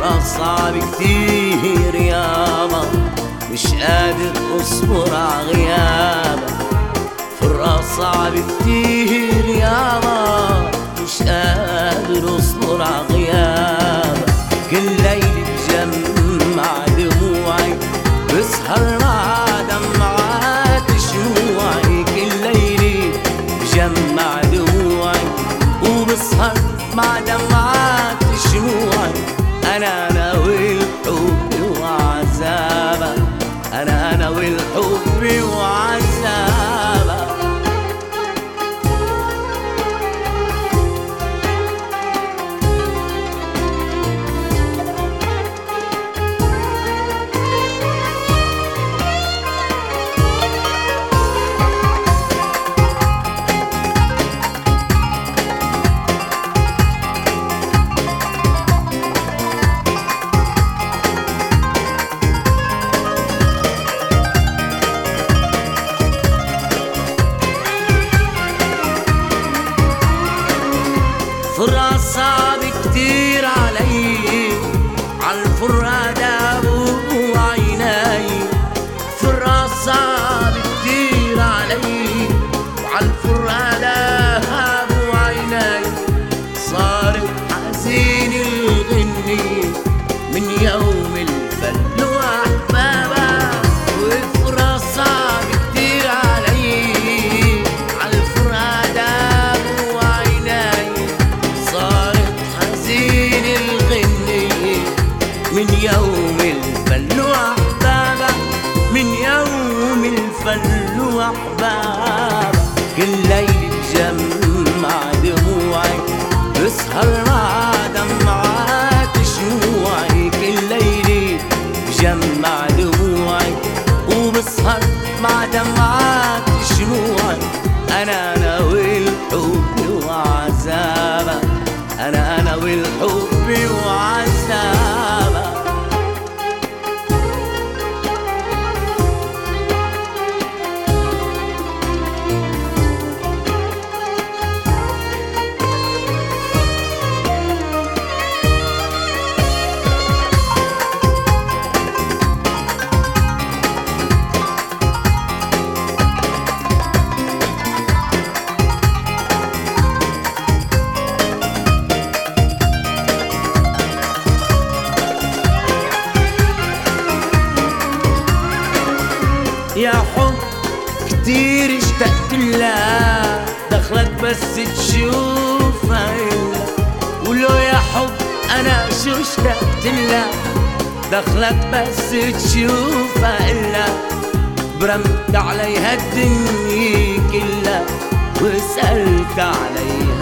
صعب كتير يابا، مش قادر اصبر عغيابك. فراق صعب كتير يابا، مش قادر اصبر عغيابك. كل ليل بجمع دموعي، بسهر مع دمعات شموعي. كل ليل بجمع دموعي، وبسهر مع دمعات شموعي. أنا ناوي الحب وعذابك، أنا ناوي الحب وعذابك. فراق صعب كتير علي، عالفراق دابوا عيناي. فراق صعب كتير علي، وعالفراق دابوا عيناي. صارت حزين الغني من يوم الفل واحبابها. وفراق صعب كتير علي، عالفراق دابوا عيناي. صارت حزين الغني من يوم الفل واحبابها، من يوم الفل واحبابها. كل ليل بجمع دموعي، بسهر مع دمعات شموعي. كل ليل بجمع دموعي، وبسهر مع دمعات شموعي. أنا ناوي الحب وعذابك، أنا ناوي الحب وعذابك. يا حب كتير اشتقت لها، دخلك بس تشوفها إلا. ولو يا حب أنا شو اشتقت لها، دخلك بس تشوفها إلا. برمت عليها الدنيا كلها، وسألت عليها